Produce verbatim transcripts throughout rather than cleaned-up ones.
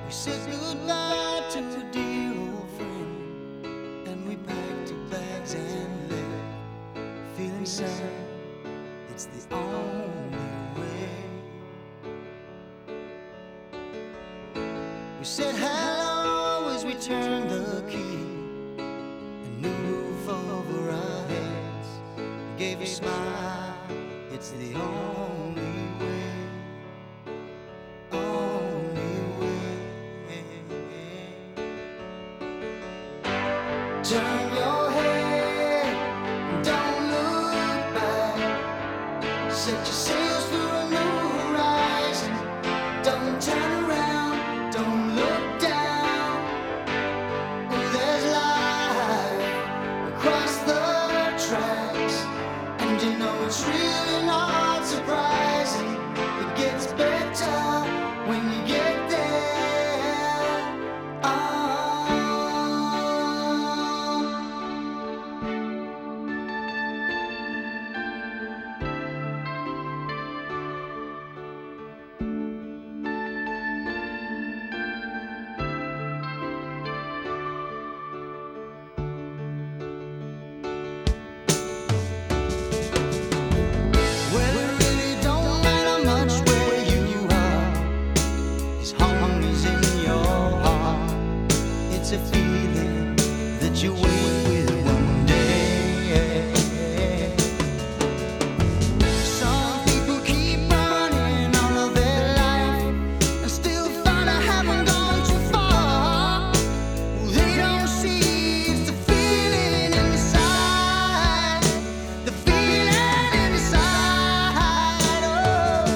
We said goodbye to a dear old friend, and we packed our bags and left, feeling sad. It's the only way. We said hello as we turned the key, a new roof over our heads, gave a smile. It's the only way, only way. Turn your head, don't look back. Set your sails for a new horizon. Don't turn around, don't look down. Oh, there's life across the tracks, and you know it's really not surprising. It gets better when you get there. Oh. Well, it really don't matter much where you are, as home is in your heart. It's a feeling that you wait with one day. Some people keep running all of their life and still find I haven't gone too far. They don't see it's the feeling inside, the feeling inside. Oh,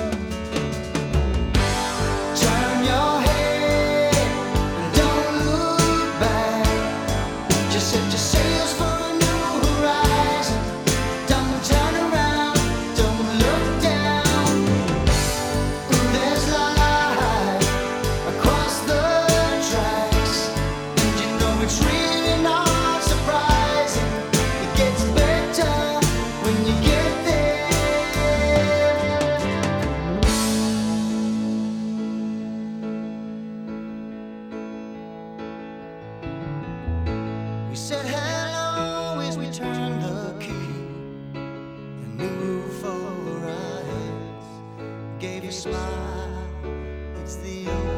turn your head and don't look back. Just set your sails for a new horizon. Don't turn around, don't look down. Ooh, there's life across the tracks, and you know it's really not surprising. It gets better when you get there. We said hello as we turned the key, a new roof over our heads, gave a smile. It's the only